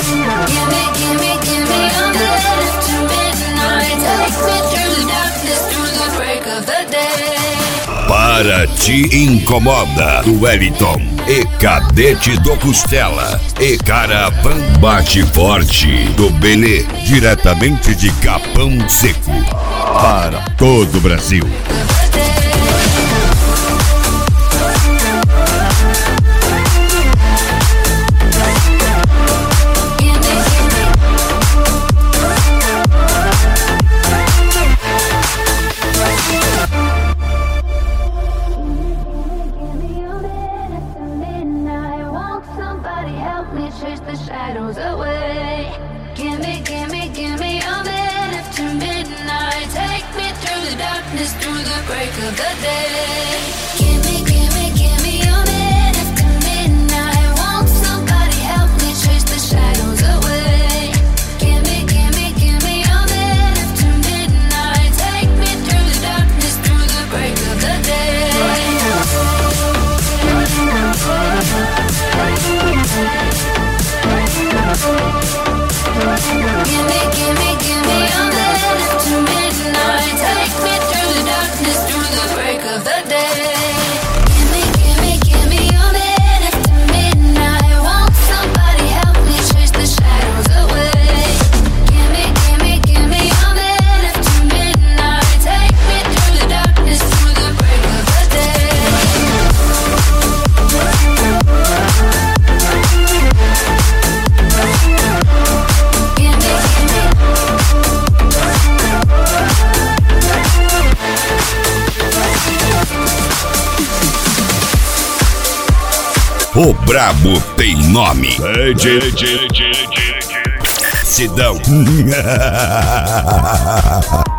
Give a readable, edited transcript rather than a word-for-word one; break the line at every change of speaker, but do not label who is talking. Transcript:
Para Te Incomoda, do Wellington e Cadete do Costela e Caravan Bate Forte, do Benê, diretamente de Capão Seco, para todo o Brasil.
Chase the shadows away. Give me a minute to midnight. Take me through the darkness, through the break of the day. Give me a minute to midnight. Won't somebody help me chase the shadows away? Give me a minute to midnight. Take me through the darkness, through the break of the day. Give me a minute to midnight. Take me through the darkness, through the break of the day. Give me a minute to midnight. Won't somebody help me chase the shadows away? Give me a minute to midnight. Take me through the darkness, through the break of the day.
O brabo tem nome. Sidão.